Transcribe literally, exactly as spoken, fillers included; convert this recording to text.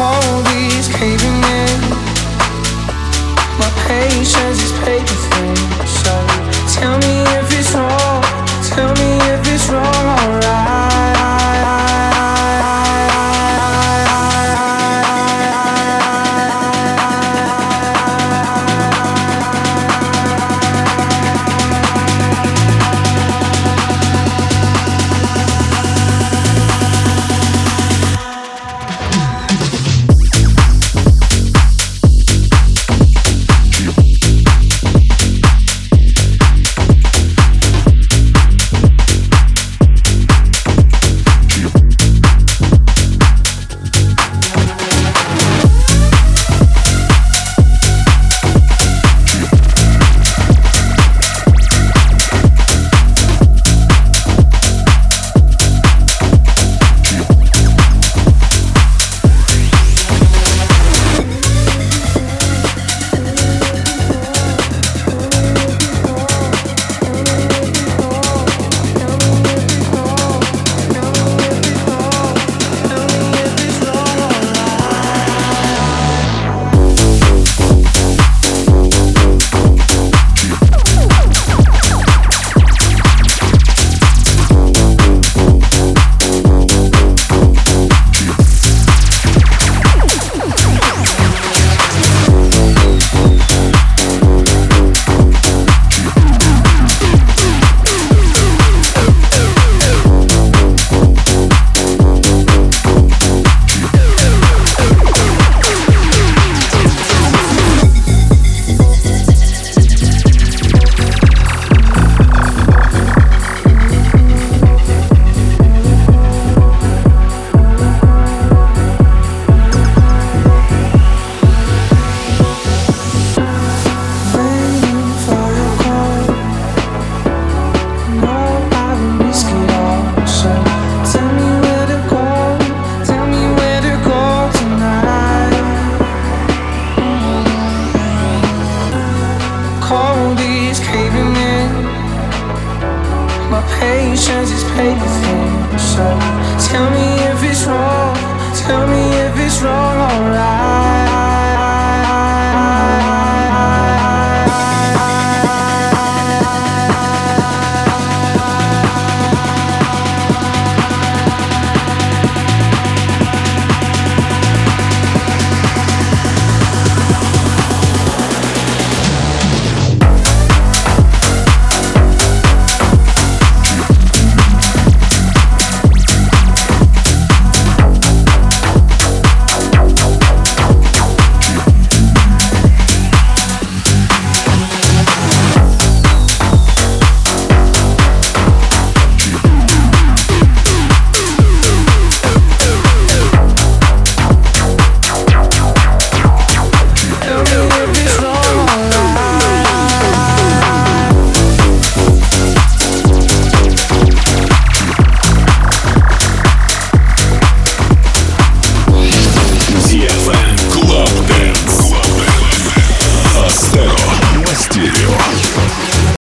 Cold is caving in. My patience is paper thin. So tell me if it's wrong. Tell me if it's wrong, alright. Patience is paper thin. So tell me if it's wrong. Tell me if it's wrong, alright.